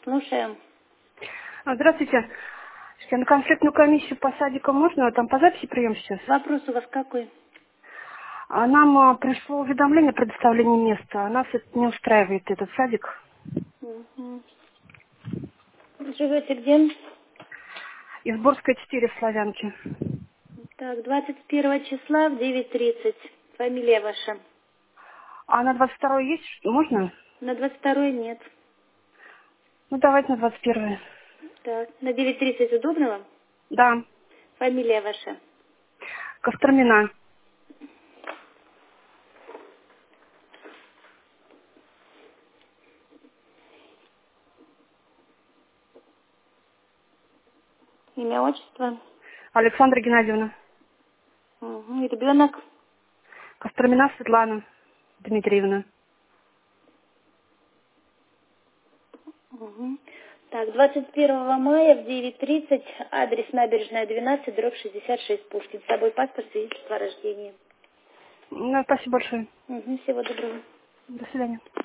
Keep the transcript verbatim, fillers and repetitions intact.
Слушаем. А, Здравствуйте. Я на конфликтную комиссию по садикам можно? Там по записи прием сейчас. Вопрос у вас какой? А нам а, пришло уведомление о предоставлении места. А нас это не устраивает, этот садик. Угу. Живете где? Изборская четыре в Славянке. Так, двадцать первого числа в девять тридцать. Фамилия ваша. А на двадцать второе есть? Можно? На двадцать второе нет. Ну, давайте на двадцать первое. Так, на девять тридцать удобно вам? Да. Фамилия ваша. Костромина. Имя, отчество. Александра Геннадьевна. Угу. Ребенок. Костромина Светлана Дмитриевна. Угу. Так, двадцать первого мая в девять тридцать, адрес набережная двенадцать, дробь шестьдесят шесть, Пушкин. С собой паспорт, свидетельство о рождении. Ну, спасибо большое. Угу. Всего доброго. До свидания.